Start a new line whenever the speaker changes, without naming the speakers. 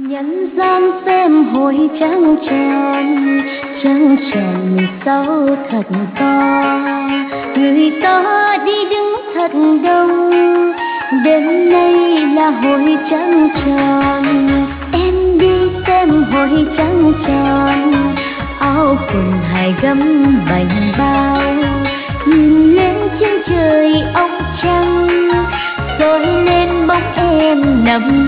Nhân gian xem hồi trăng tròn sao thật to, người ta đi đứng thật đông, đêm nay là hồi trăng tròn. Em đi xem hồi trăng tròn, áo quần hai gấm bành bao, nhìn lên trên trời ông trăng, soi lên bóng em nằm